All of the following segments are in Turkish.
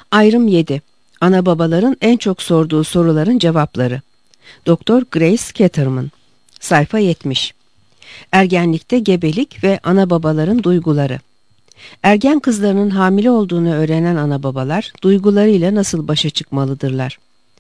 Ayrım 7. Ana babaların en çok sorduğu soruların cevapları. Doktor Grace Ketterman. Sayfa 70. Ergenlikte gebelik ve ana babaların duyguları. Ergen kızlarının hamile olduğunu öğrenen ana babalar duygularıyla nasıl başa çıkmalıdırlar?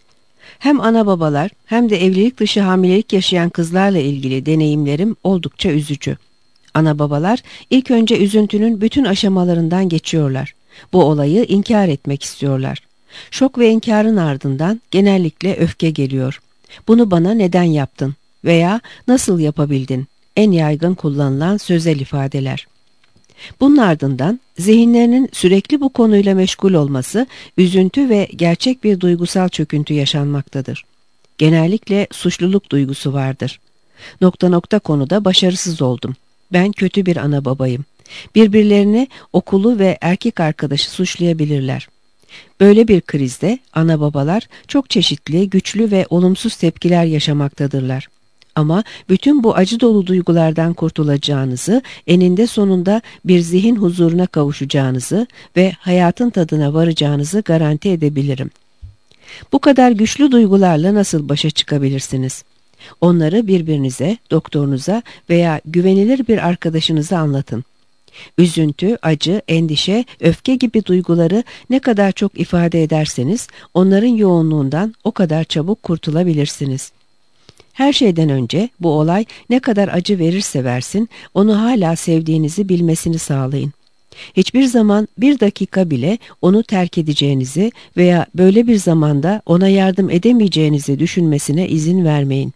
Hem ana babalar hem de evlilik dışı hamilelik yaşayan kızlarla ilgili deneyimlerim oldukça üzücü. Ana babalar ilk önce üzüntünün bütün aşamalarından geçiyorlar. Bu olayı inkar etmek istiyorlar. Şok ve inkarın ardından genellikle öfke geliyor. Bunu bana neden yaptın veya nasıl yapabildin? En yaygın kullanılan sözel ifadeler. Bunun ardından zihinlerinin sürekli bu konuyla meşgul olması, üzüntü ve gerçek bir duygusal çöküntü yaşanmaktadır. Genellikle suçluluk duygusu vardır. Nokta nokta konuda başarısız oldum. Ben kötü bir ana babayım. Birbirlerini, okulu ve erkek arkadaşı suçlayabilirler. Böyle bir krizde ana babalar çok çeşitli, güçlü ve olumsuz tepkiler yaşamaktadırlar. Ama bütün bu acı dolu duygulardan kurtulacağınızı, eninde sonunda bir zihin huzuruna kavuşacağınızı ve hayatın tadına varacağınızı garanti edebilirim. Bu kadar güçlü duygularla nasıl başa çıkabilirsiniz? Onları birbirinize, doktorunuza veya güvenilir bir arkadaşınıza anlatın. Üzüntü, acı, endişe, öfke gibi duyguları ne kadar çok ifade ederseniz onların yoğunluğundan o kadar çabuk kurtulabilirsiniz. Her şeyden önce bu olay ne kadar acı verirse versin onu hala sevdiğinizi bilmesini sağlayın. Hiçbir zaman bir dakika bile onu terk edeceğinizi veya böyle bir zamanda ona yardım edemeyeceğinizi düşünmesine izin vermeyin.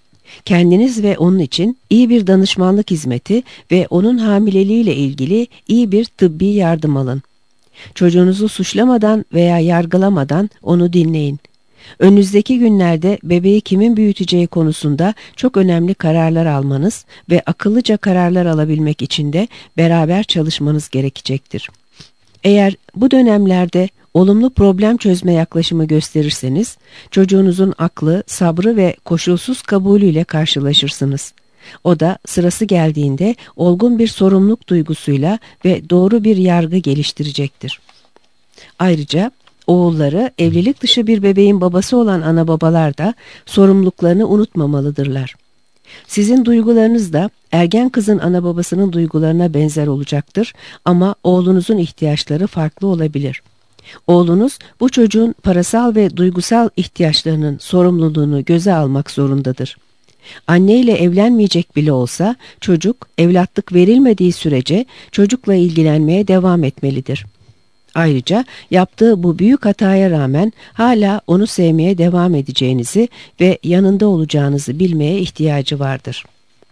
Kendiniz ve onun için iyi bir danışmanlık hizmeti ve onun hamileliğiyle ilgili iyi bir tıbbi yardım alın. Çocuğunuzu suçlamadan veya yargılamadan onu dinleyin. Önünüzdeki günlerde bebeği kimin büyüteceği konusunda çok önemli kararlar almanız ve akıllıca kararlar alabilmek için de beraber çalışmanız gerekecektir. Eğer bu dönemlerde olumlu problem çözme yaklaşımı gösterirseniz, çocuğunuzun aklı, sabrı ve koşulsuz kabulüyle karşılaşırsınız. O da sırası geldiğinde olgun bir sorumluluk duygusuyla ve doğru bir yargı geliştirecektir. Ayrıca oğulları evlilik dışı bir bebeğin babası olan ana babalar da sorumluluklarını unutmamalıdırlar. Sizin duygularınız da ergen kızın ana babasının duygularına benzer olacaktır ama oğlunuzun ihtiyaçları farklı olabilir. Oğlunuz bu çocuğun parasal ve duygusal ihtiyaçlarının sorumluluğunu göze almak zorundadır. Anne ile evlenmeyecek bile olsa çocuk evlatlık verilmediği sürece çocukla ilgilenmeye devam etmelidir. Ayrıca yaptığı bu büyük hataya rağmen hala onu sevmeye devam edeceğinizi ve yanında olacağınızı bilmeye ihtiyacı vardır.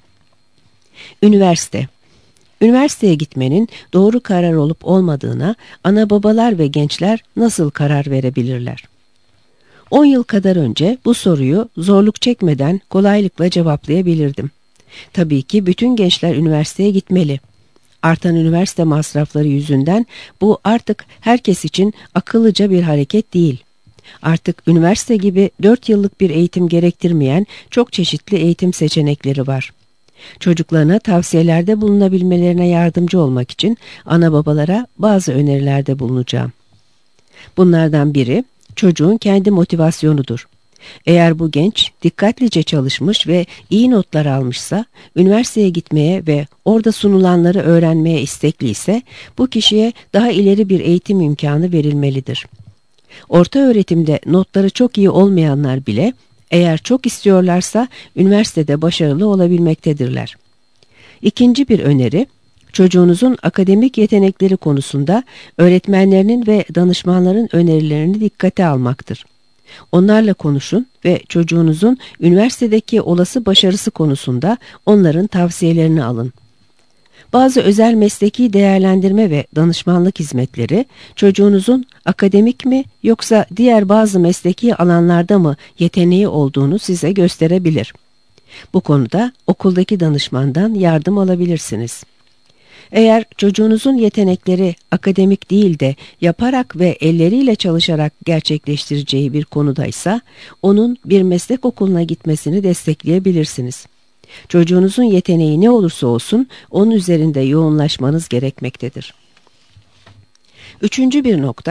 Üniversiteye gitmenin doğru karar olup olmadığına ana babalar ve gençler nasıl karar verebilirler? 10 yıl kadar önce bu soruyu zorluk çekmeden kolaylıkla cevaplayabilirdim. Tabii ki bütün gençler üniversiteye gitmeli. Artan üniversite masrafları yüzünden bu artık herkes için akıllıca bir hareket değil. Artık üniversite gibi 4 yıllık bir eğitim gerektirmeyen çok çeşitli eğitim seçenekleri var. Çocuklarına tavsiyelerde bulunabilmelerine yardımcı olmak için ana babalara bazı önerilerde bulunacağım. Bunlardan biri çocuğun kendi motivasyonudur. Eğer bu genç dikkatlice çalışmış ve iyi notlar almışsa, üniversiteye gitmeye ve orada sunulanları öğrenmeye istekliyse, bu kişiye daha ileri bir eğitim imkanı verilmelidir. Orta öğretimde notları çok iyi olmayanlar bile, eğer çok istiyorlarsa üniversitede başarılı olabilmektedirler. İkinci bir öneri, çocuğunuzun akademik yetenekleri konusunda öğretmenlerinin ve danışmanların önerilerini dikkate almaktır. Onlarla konuşun ve çocuğunuzun üniversitedeki olası başarısı konusunda onların tavsiyelerini alın. Bazı özel mesleki değerlendirme ve danışmanlık hizmetleri çocuğunuzun akademik mi yoksa diğer bazı mesleki alanlarda mı yeteneği olduğunu size gösterebilir. Bu konuda okuldaki danışmandan yardım alabilirsiniz. Eğer çocuğunuzun yetenekleri akademik değil de yaparak ve elleriyle çalışarak gerçekleştireceği bir konudaysa, onun bir meslek okuluna gitmesini destekleyebilirsiniz. Çocuğunuzun yeteneği ne olursa olsun onun üzerinde yoğunlaşmanız gerekmektedir. Üçüncü bir nokta,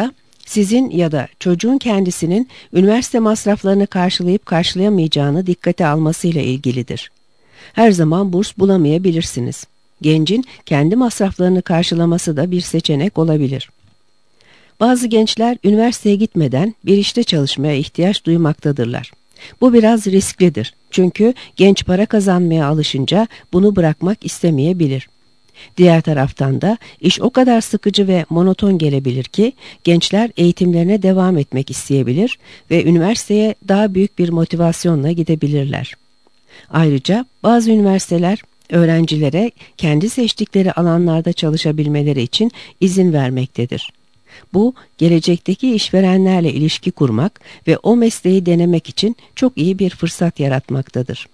Sizin ya da çocuğun kendisinin üniversite masraflarını karşılayıp karşılayamayacağını dikkate almasıyla ilgilidir. Her zaman burs bulamayabilirsiniz. Gencin kendi masraflarını karşılaması da bir seçenek olabilir. Bazı gençler üniversiteye gitmeden bir işte çalışmaya ihtiyaç duymaktadırlar. Bu biraz risklidir. Çünkü genç para kazanmaya alışınca bunu bırakmak istemeyebilir. Diğer taraftan da iş o kadar sıkıcı ve monoton gelebilir ki gençler eğitimlerine devam etmek isteyebilir ve üniversiteye daha büyük bir motivasyonla gidebilirler. Ayrıca bazı üniversiteler öğrencilere kendi seçtikleri alanlarda çalışabilmeleri için izin vermektedir. Bu, gelecekteki işverenlerle ilişki kurmak ve o mesleği denemek için çok iyi bir fırsat yaratmaktadır.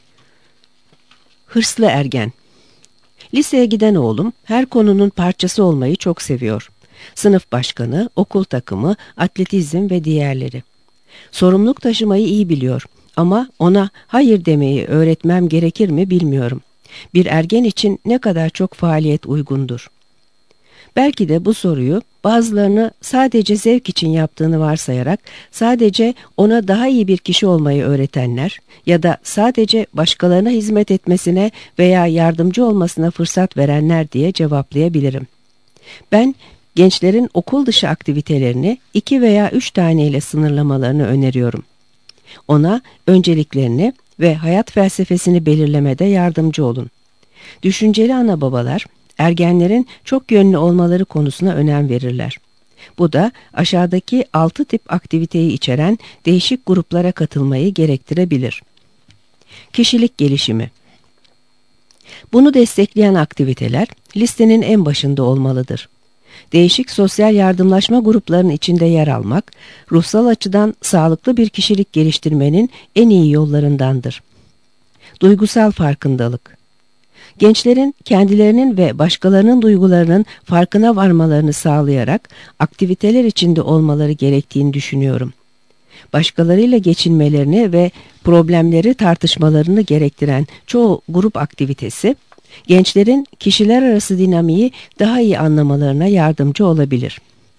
Hırslı ergen. Liseye giden oğlum her konunun parçası olmayı çok seviyor. Sınıf başkanı, okul takımı, atletizm ve diğerleri. Sorumluluk taşımayı iyi biliyor ama ona hayır demeyi öğretmem gerekir mi bilmiyorum. Bir ergen için ne kadar çok faaliyet uygundur? Belki de bu soruyu bazılarını sadece zevk için yaptığını varsayarak sadece ona daha iyi bir kişi olmayı öğretenler ya da sadece başkalarına hizmet etmesine veya yardımcı olmasına fırsat verenler diye cevaplayabilirim. Ben gençlerin okul dışı aktivitelerini 2 veya 3 taneyle sınırlamalarını öneriyorum. Ona önceliklerini ve hayat felsefesini belirlemede yardımcı olun. Düşünceli ana babalar ergenlerin çok yönlü olmaları konusuna önem verirler. Bu da aşağıdaki 6 tip aktiviteyi içeren değişik gruplara katılmayı gerektirebilir. Kişilik gelişimi. Bunu destekleyen aktiviteler listenin en başında olmalıdır. Değişik sosyal yardımlaşma gruplarının içinde yer almak, ruhsal açıdan sağlıklı bir kişilik geliştirmenin en iyi yollarındandır. Duygusal farkındalık. Gençlerin kendilerinin ve başkalarının duygularının farkına varmalarını sağlayarak aktiviteler içinde olmaları gerektiğini düşünüyorum. Başkalarıyla geçinmelerini ve problemleri tartışmalarını gerektiren çoğu grup aktivitesi, gençlerin kişiler arası dinamiği daha iyi anlamalarına yardımcı olabilir.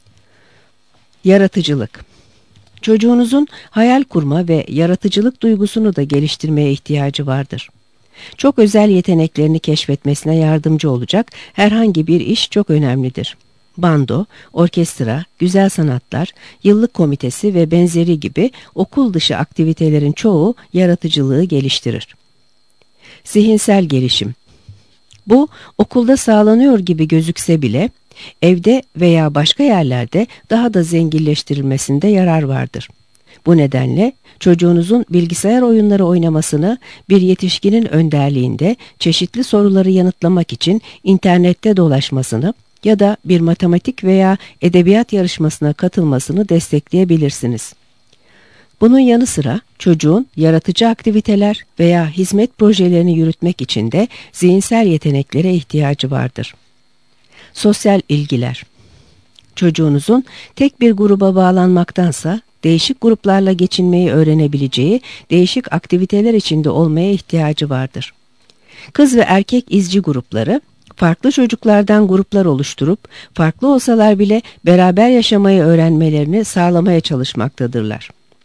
Yaratıcılık. Çocuğunuzun hayal kurma ve yaratıcılık duygusunu da geliştirmeye ihtiyacı vardır. Çok özel yeteneklerini keşfetmesine yardımcı olacak herhangi bir iş çok önemlidir. Bando, orkestra, güzel sanatlar, yıllık komitesi ve benzeri gibi okul dışı aktivitelerin çoğu yaratıcılığı geliştirir. Zihinsel gelişim. Bu okulda sağlanıyor gibi gözükse bile evde veya başka yerlerde daha da zenginleştirilmesinde yarar vardır. Bu nedenle çocuğunuzun bilgisayar oyunları oynamasını bir yetişkinin önderliğinde çeşitli soruları yanıtlamak için internette dolaşmasını ya da bir matematik veya edebiyat yarışmasına katılmasını destekleyebilirsiniz. Bunun yanı sıra çocuğun yaratıcı aktiviteler veya hizmet projelerini yürütmek için de zihinsel yeteneklere ihtiyacı vardır. Sosyal ilgiler. Çocuğunuzun tek bir gruba bağlanmaktansa değişik gruplarla geçinmeyi öğrenebileceği değişik aktiviteler içinde olmaya ihtiyacı vardır. Kız ve erkek izci grupları, farklı çocuklardan gruplar oluşturup, farklı olsalar bile beraber yaşamayı öğrenmelerini sağlamaya çalışmaktadırlar.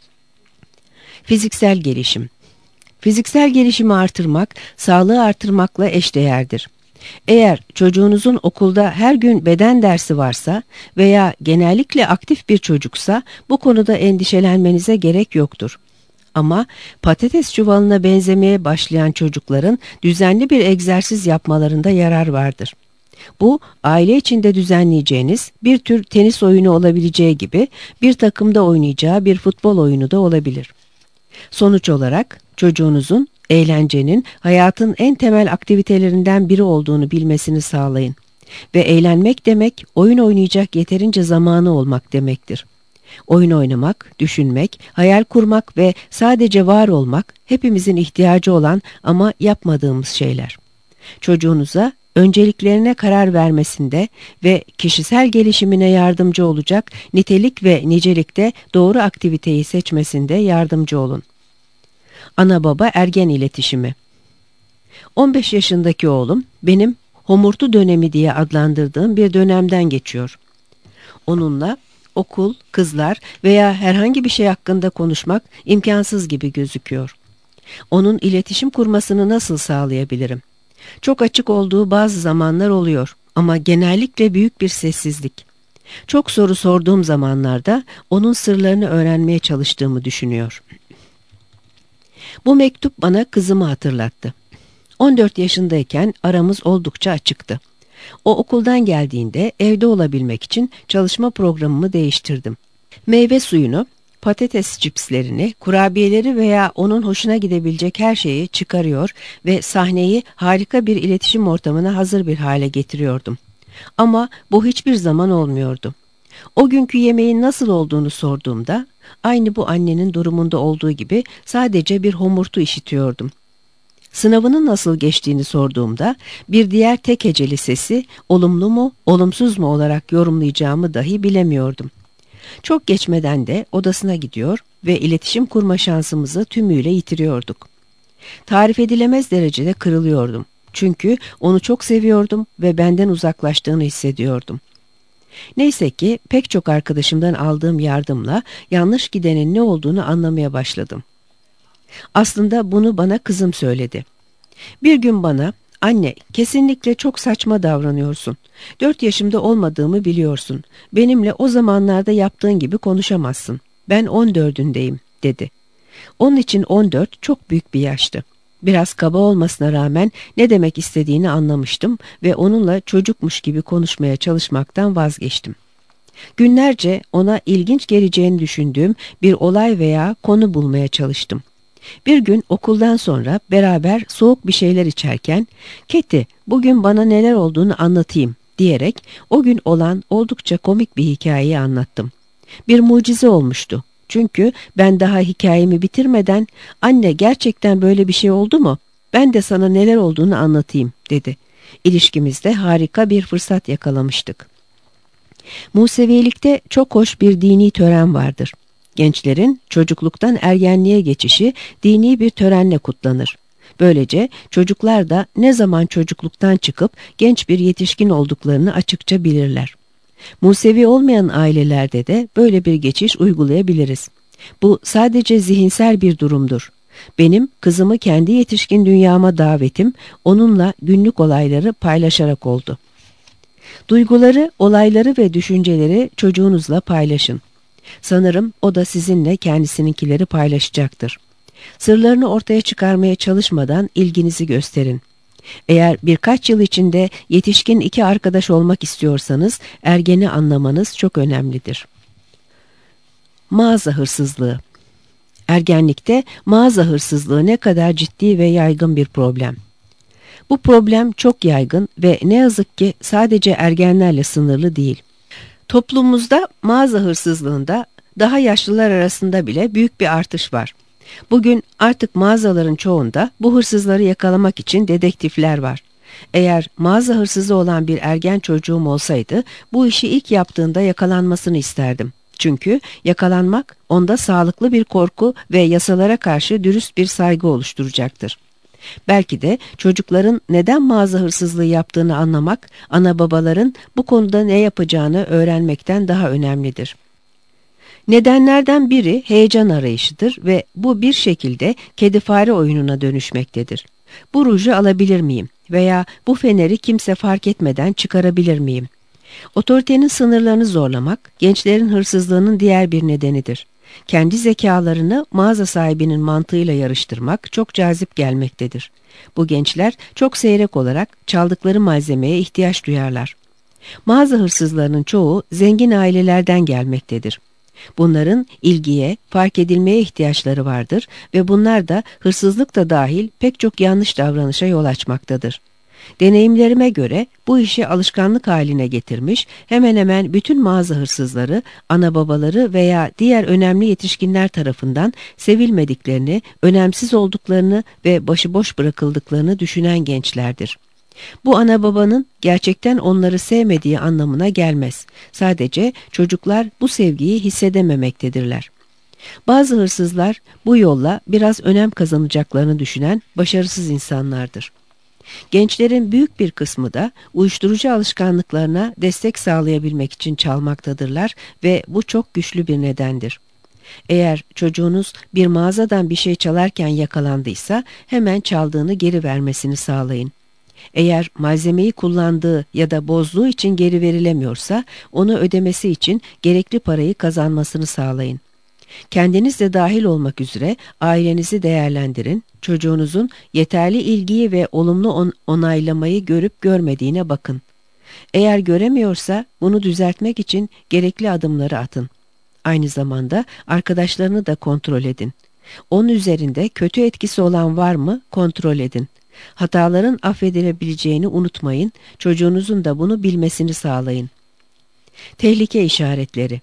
Fiziksel gelişim. Fiziksel gelişimi artırmak, sağlığı artırmakla eşdeğerdir. Eğer çocuğunuzun okulda her gün beden dersi varsa veya genellikle aktif bir çocuksa bu konuda endişelenmenize gerek yoktur. Ama patates çuvalına benzemeye başlayan çocukların düzenli bir egzersiz yapmalarında yarar vardır. Bu, aile içinde düzenleyeceğiniz bir tür tenis oyunu olabileceği gibi bir takımda oynayacağı bir futbol oyunu da olabilir. Sonuç olarak çocuğunuzun eğlencenin hayatın en temel aktivitelerinden biri olduğunu bilmesini sağlayın. Ve eğlenmek demek oyun oynayacak yeterince zamanı olmak demektir. Oyun oynamak, düşünmek, hayal kurmak ve sadece var olmak hepimizin ihtiyacı olan ama yapmadığımız şeyler. Çocuğunuza önceliklerine karar vermesinde ve kişisel gelişimine yardımcı olacak nitelik ve nicelikte doğru aktiviteyi seçmesinde yardımcı olun. Ana baba ergen iletişimi. 15 yaşındaki oğlum benim homurtu dönemi diye adlandırdığım bir dönemden geçiyor. Onunla okul, kızlar veya herhangi bir şey hakkında konuşmak imkansız gibi gözüküyor. Onun iletişim kurmasını nasıl sağlayabilirim? Çok açık olduğu bazı zamanlar oluyor ama genellikle büyük bir sessizlik. Çok soru sorduğum zamanlarda onun sırlarını öğrenmeye çalıştığımı düşünüyor. Bu mektup bana kızımı hatırlattı. 14 yaşındayken aramız oldukça açıktı. O okuldan geldiğinde evde olabilmek için çalışma programımı değiştirdim. Meyve suyunu, patates cipslerini, kurabiyeleri veya onun hoşuna gidebilecek her şeyi çıkarıyor ve sahneyi harika bir iletişim ortamına hazır bir hale getiriyordum. Ama bu hiçbir zaman olmuyordu. O günkü yemeğin nasıl olduğunu sorduğumda, aynı bu annenin durumunda olduğu gibi sadece bir homurtu işitiyordum. Sınavının nasıl geçtiğini sorduğumda bir diğer tek heceli sesi olumlu mu, olumsuz mu olarak yorumlayacağımı dahi bilemiyordum. Çok geçmeden de odasına gidiyor ve iletişim kurma şansımızı tümüyle yitiriyorduk. Tarif edilemez derecede kırılıyordum. Çünkü onu çok seviyordum ve benden uzaklaştığını hissediyordum. Neyse ki pek çok arkadaşımdan aldığım yardımla yanlış gidenin ne olduğunu anlamaya başladım. Aslında bunu bana kızım söyledi. Bir gün bana, "Anne, kesinlikle çok saçma davranıyorsun. 4 yaşımda olmadığımı biliyorsun. Benimle o zamanlarda yaptığın gibi konuşamazsın. Ben 14'ündeyim," dedi. Onun için 14 çok büyük bir yaştı. Biraz kaba olmasına rağmen ne demek istediğini anlamıştım ve onunla çocukmuş gibi konuşmaya çalışmaktan vazgeçtim. Günlerce ona ilginç geleceğini düşündüğüm bir olay veya konu bulmaya çalıştım. Bir gün okuldan sonra beraber soğuk bir şeyler içerken, "Katie, bugün bana neler olduğunu anlatayım," diyerek o gün olan oldukça komik bir hikayeyi anlattım. Bir mucize olmuştu. Çünkü ben daha hikayemi bitirmeden, "Anne, gerçekten böyle bir şey oldu mu? Ben de sana neler olduğunu anlatayım," dedi. İlişkimizde harika bir fırsat yakalamıştık. Musevilikte çok hoş bir dini tören vardır. Gençlerin çocukluktan ergenliğe geçişi dini bir törenle kutlanır. Böylece çocuklar da ne zaman çocukluktan çıkıp genç bir yetişkin olduklarını açıkça bilirler. Musevi olmayan ailelerde de böyle bir geçiş uygulayabiliriz. Bu sadece zihinsel bir durumdur. Benim kızımı kendi yetişkin dünyama davetim onunla günlük olayları paylaşarak oldu. Duyguları, olayları ve düşünceleri çocuğunuzla paylaşın. Sanırım o da sizinle kendisininkileri paylaşacaktır. Sırlarını ortaya çıkarmaya çalışmadan ilginizi gösterin. Eğer birkaç yıl içinde yetişkin iki arkadaş olmak istiyorsanız ergeni anlamanız çok önemlidir. Mağaza hırsızlığı. Ergenlikte mağaza hırsızlığı ne kadar ciddi ve yaygın bir problem. Bu problem çok yaygın ve ne yazık ki sadece ergenlerle sınırlı değil. Toplumumuzda mağaza hırsızlığında daha yaşlılar arasında bile büyük bir artış var. Bugün artık mağazaların çoğunda bu hırsızları yakalamak için dedektifler var. Eğer mağaza hırsızı olan bir ergen çocuğum olsaydı bu işi ilk yaptığında yakalanmasını isterdim. Çünkü yakalanmak onda sağlıklı bir korku ve yasalara karşı dürüst bir saygı oluşturacaktır. Belki de çocukların neden mağaza hırsızlığı yaptığını anlamak, ana babaların bu konuda ne yapacağını öğrenmekten daha önemlidir. Nedenlerden biri heyecan arayışıdır ve bu bir şekilde kedi fare oyununa dönüşmektedir. Bu ruju alabilir miyim veya bu feneri kimse fark etmeden çıkarabilir miyim? Otoritenin sınırlarını zorlamak, gençlerin hırsızlığının diğer bir nedenidir. Kendi zekalarını mağaza sahibinin mantığıyla yarıştırmak çok cazip gelmektedir. Bu gençler çok seyrek olarak çaldıkları malzemeye ihtiyaç duyarlar. Mağaza hırsızlarının çoğu zengin ailelerden gelmektedir. Bunların ilgiye, fark edilmeye ihtiyaçları vardır ve bunlar da hırsızlık da dahil pek çok yanlış davranışa yol açmaktadır. Deneyimlerime göre bu işi alışkanlık haline getirmiş hemen hemen bütün mağaza hırsızları, ana babaları veya diğer önemli yetişkinler tarafından sevilmediklerini, önemsiz olduklarını ve başıboş bırakıldıklarını düşünen gençlerdir. Bu ana babanın gerçekten onları sevmediği anlamına gelmez. Sadece çocuklar bu sevgiyi hissedememektedirler. Bazı hırsızlar bu yolla biraz önem kazanacaklarını düşünen başarısız insanlardır. Gençlerin büyük bir kısmı da uyuşturucu alışkanlıklarına destek sağlayabilmek için çalmaktadırlar ve bu çok güçlü bir nedendir. Eğer çocuğunuz bir mağazadan bir şey çalarken yakalandıysa hemen çaldığını geri vermesini sağlayın. Eğer malzemeyi kullandığı ya da bozduğu için geri verilemiyorsa onu ödemesi için gerekli parayı kazanmasını sağlayın. Kendiniz de dahil olmak üzere ailenizi değerlendirin, çocuğunuzun yeterli ilgiyi ve olumlu onaylamayı görüp görmediğine bakın. Eğer göremiyorsa bunu düzeltmek için gerekli adımları atın. Aynı zamanda arkadaşlarını da kontrol edin. Onun üzerinde kötü etkisi olan var mı kontrol edin. Hataların affedilebileceğini unutmayın, çocuğunuzun da bunu bilmesini sağlayın. Tehlike işaretleri.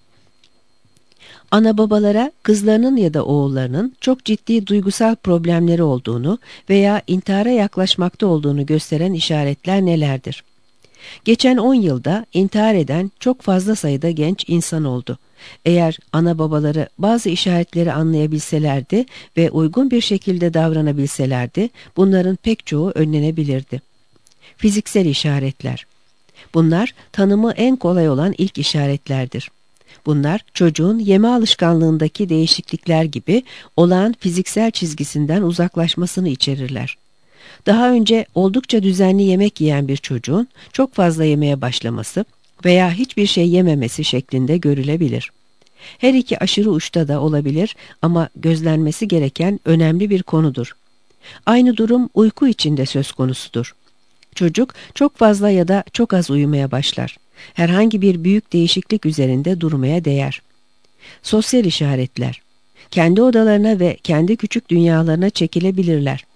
Ana babalara kızlarının ya da oğullarının çok ciddi duygusal problemleri olduğunu veya intihara yaklaşmakta olduğunu gösteren işaretler nelerdir? Geçen 10 yılda intihar eden çok fazla sayıda genç insan oldu. Eğer ana babaları bazı işaretleri anlayabilselerdi ve uygun bir şekilde davranabilselerdi, bunların pek çoğu önlenebilirdi. Fiziksel işaretler. Bunlar tanımı en kolay olan ilk işaretlerdir. Bunlar çocuğun yeme alışkanlığındaki değişiklikler gibi olağan fiziksel çizgisinden uzaklaşmasını içerirler. Daha önce oldukça düzenli yemek yiyen bir çocuğun çok fazla yemeye başlaması veya hiçbir şey yememesi şeklinde görülebilir. Her iki aşırı uçta da olabilir ama gözlenmesi gereken önemli bir konudur. Aynı durum uyku için de söz konusudur. Çocuk çok fazla ya da çok az uyumaya başlar. Herhangi bir büyük değişiklik üzerinde durmaya değer. Sosyal işaretler. Kendi odalarına ve kendi küçük dünyalarına çekilebilirler.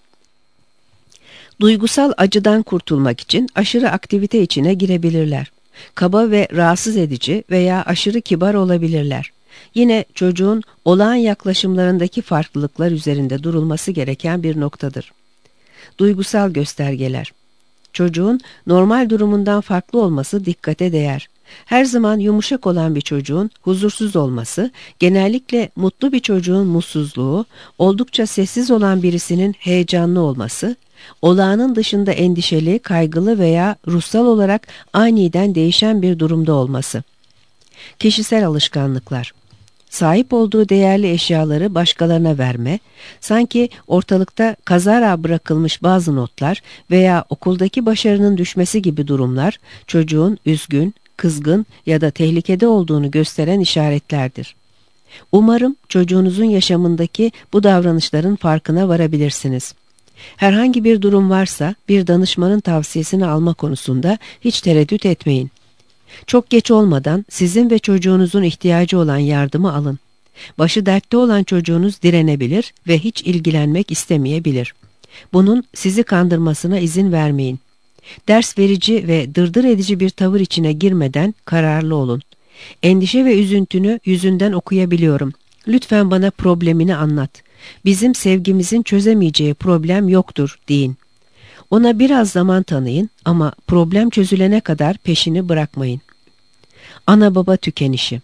Duygusal acıdan kurtulmak için aşırı aktivite içine girebilirler. Kaba ve rahatsız edici veya aşırı kibar olabilirler. Yine çocuğun olağan yaklaşımlarındaki farklılıklar üzerinde durulması gereken bir noktadır. Duygusal göstergeler. Çocuğun normal durumundan farklı olması dikkate değer. Her zaman yumuşak olan bir çocuğun huzursuz olması, genellikle mutlu bir çocuğun mutsuzluğu, oldukça sessiz olan birisinin heyecanlı olması, olağanın dışında endişeli, kaygılı veya ruhsal olarak aniden değişen bir durumda olması. Kişisel alışkanlıklar. Sahip olduğu değerli eşyaları başkalarına verme, sanki ortalıkta kazara bırakılmış bazı notlar veya okuldaki başarının düşmesi gibi durumlar çocuğun üzgün, kızgın ya da tehlikede olduğunu gösteren işaretlerdir. Umarım çocuğunuzun yaşamındaki bu davranışların farkına varabilirsiniz. Herhangi bir durum varsa bir danışmanın tavsiyesini alma konusunda hiç tereddüt etmeyin. Çok geç olmadan sizin ve çocuğunuzun ihtiyacı olan yardımı alın. Başı dertte olan çocuğunuz direnebilir ve hiç ilgilenmek istemeyebilir. Bunun sizi kandırmasına izin vermeyin. Ders verici ve dırdır edici bir tavır içine girmeden kararlı olun. Endişe ve üzüntünü yüzünden okuyabiliyorum. Lütfen bana problemini anlat. Bizim sevgimizin çözemeyeceği problem yoktur deyin. Ona biraz zaman tanıyın ama problem çözülene kadar peşini bırakmayın. Ana baba tükenişi.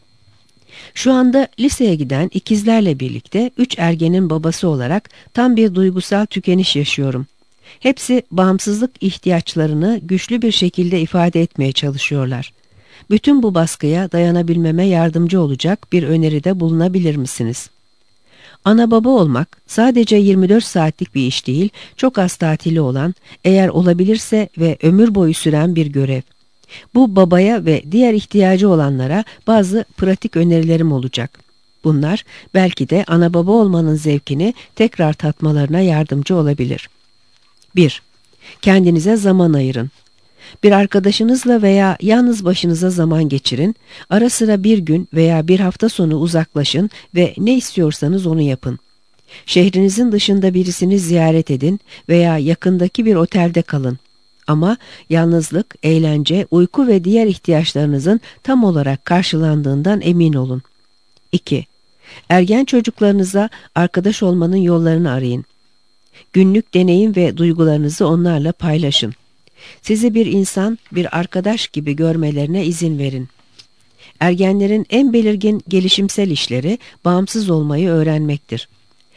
Şu anda liseye giden ikizlerle birlikte 3 ergenin babası olarak tam bir duygusal tükeniş yaşıyorum. Hepsi bağımsızlık ihtiyaçlarını güçlü bir şekilde ifade etmeye çalışıyorlar. Bütün bu baskıya dayanabilmeme yardımcı olacak bir öneride bulunabilir misiniz? Ana baba olmak sadece 24 saatlik bir iş değil, çok az tatili olan, eğer olabilirse ve ömür boyu süren bir görev. Bu babaya ve diğer ihtiyacı olanlara bazı pratik önerilerim olacak. Bunlar belki de ana baba olmanın zevkini tekrar tatmalarına yardımcı olabilir. 1. Kendinize zaman ayırın. Bir arkadaşınızla veya yalnız başınıza zaman geçirin, ara sıra bir gün veya bir hafta sonu uzaklaşın ve ne istiyorsanız onu yapın. Şehrinizin dışında birisini ziyaret edin veya yakındaki bir otelde kalın. Ama yalnızlık, eğlence, uyku ve diğer ihtiyaçlarınızın tam olarak karşılandığından emin olun. 2. Ergen çocuklarınıza arkadaş olmanın yollarını arayın. Günlük deneyim ve duygularınızı onlarla paylaşın. Sizi bir insan, bir arkadaş gibi görmelerine izin verin. Ergenlerin en belirgin gelişimsel işleri bağımsız olmayı öğrenmektir.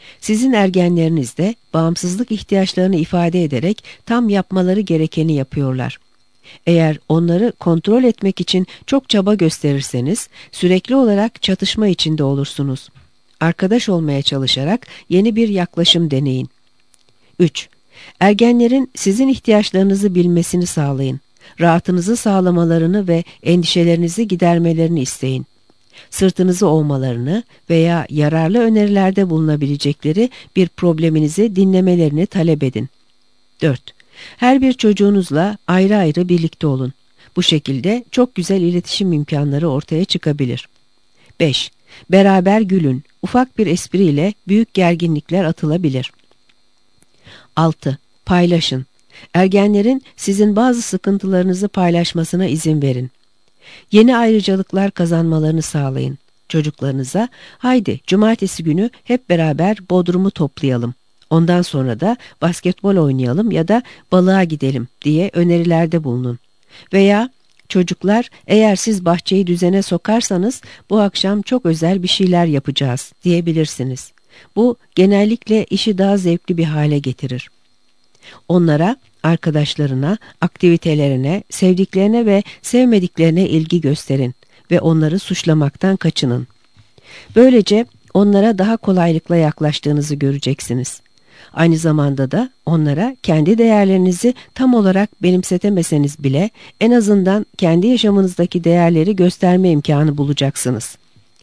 Sizin ergenleriniz de bağımsızlık ihtiyaçlarını ifade ederek tam yapmaları gerekeni yapıyorlar. Eğer onları kontrol etmek için çok çaba gösterirseniz sürekli olarak çatışma içinde olursunuz. Arkadaş olmaya çalışarak yeni bir yaklaşım deneyin. 3. Ergenlerin sizin ihtiyaçlarınızı bilmesini sağlayın. Rahatınızı sağlamalarını ve endişelerinizi gidermelerini isteyin. Sırtınızı ovmalarını veya yararlı önerilerde bulunabilecekleri bir probleminizi dinlemelerini talep edin. 4. Her bir çocuğunuzla ayrı ayrı birlikte olun. Bu şekilde çok güzel iletişim imkanları ortaya çıkabilir. 5. Beraber gülün. Ufak bir espriyle büyük gerginlikler atılabilir. 6. Paylaşın. Ergenlerin sizin bazı sıkıntılarınızı paylaşmasına izin verin. Yeni ayrıcalıklar kazanmalarını sağlayın. Çocuklarınıza, haydi cumartesi günü hep beraber bodrumu toplayalım. Ondan sonra da basketbol oynayalım ya da balığa gidelim diye önerilerde bulunun. Veya çocuklar, eğer siz bahçeyi düzene sokarsanız bu akşam çok özel bir şeyler yapacağız diyebilirsiniz. Bu genellikle işi daha zevkli bir hale getirir. Onlara, arkadaşlarına, aktivitelerine, sevdiklerine ve sevmediklerine ilgi gösterin ve onları suçlamaktan kaçının. Böylece onlara daha kolaylıkla yaklaştığınızı göreceksiniz. Aynı zamanda da onlara kendi değerlerinizi tam olarak benimsetemeseniz bile en azından kendi yaşamınızdaki değerleri gösterme imkanı bulacaksınız.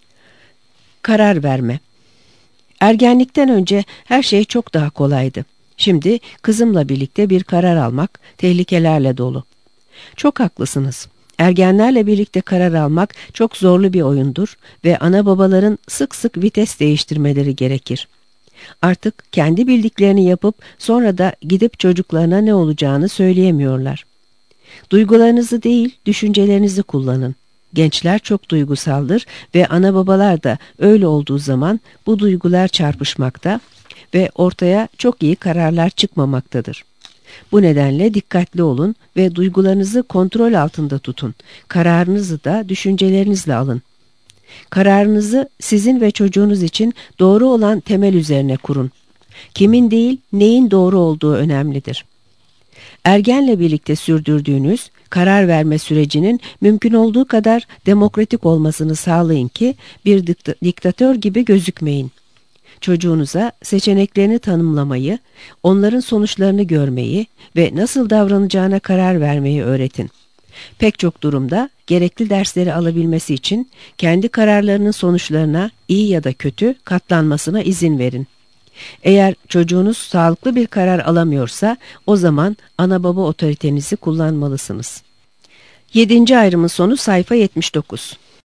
Karar verme. Ergenlikten önce her şey çok daha kolaydı. Şimdi kızımla birlikte bir karar almak tehlikelerle dolu. Çok haklısınız. Ergenlerle birlikte karar almak çok zorlu bir oyundur ve ana babaların sık sık vites değiştirmeleri gerekir. Artık kendi bildiklerini yapıp sonra da gidip çocuklarına ne olacağını söyleyemiyorlar. Duygularınızı değil, düşüncelerinizi kullanın. Gençler çok duygusaldır ve ana babalar da öyle olduğu zaman bu duygular çarpışmakta ve ortaya çok iyi kararlar çıkmamaktadır. Bu nedenle dikkatli olun ve duygularınızı kontrol altında tutun. Kararınızı da düşüncelerinizle alın. Kararınızı sizin ve çocuğunuz için doğru olan temel üzerine kurun. Kimin değil, neyin doğru olduğu önemlidir. Ergenle birlikte sürdürdüğünüz karar verme sürecinin mümkün olduğu kadar demokratik olmasını sağlayın ki bir diktatör gibi gözükmeyin. Çocuğunuza seçeneklerini tanımlamayı, onların sonuçlarını görmeyi ve nasıl davranacağına karar vermeyi öğretin. Pek çok durumda gerekli dersleri alabilmesi için kendi kararlarının sonuçlarına iyi ya da kötü katlanmasına izin verin. Eğer çocuğunuz sağlıklı bir karar alamıyorsa o zaman ana baba otoritenizi kullanmalısınız. 7. ayrımın sonu sayfa 79.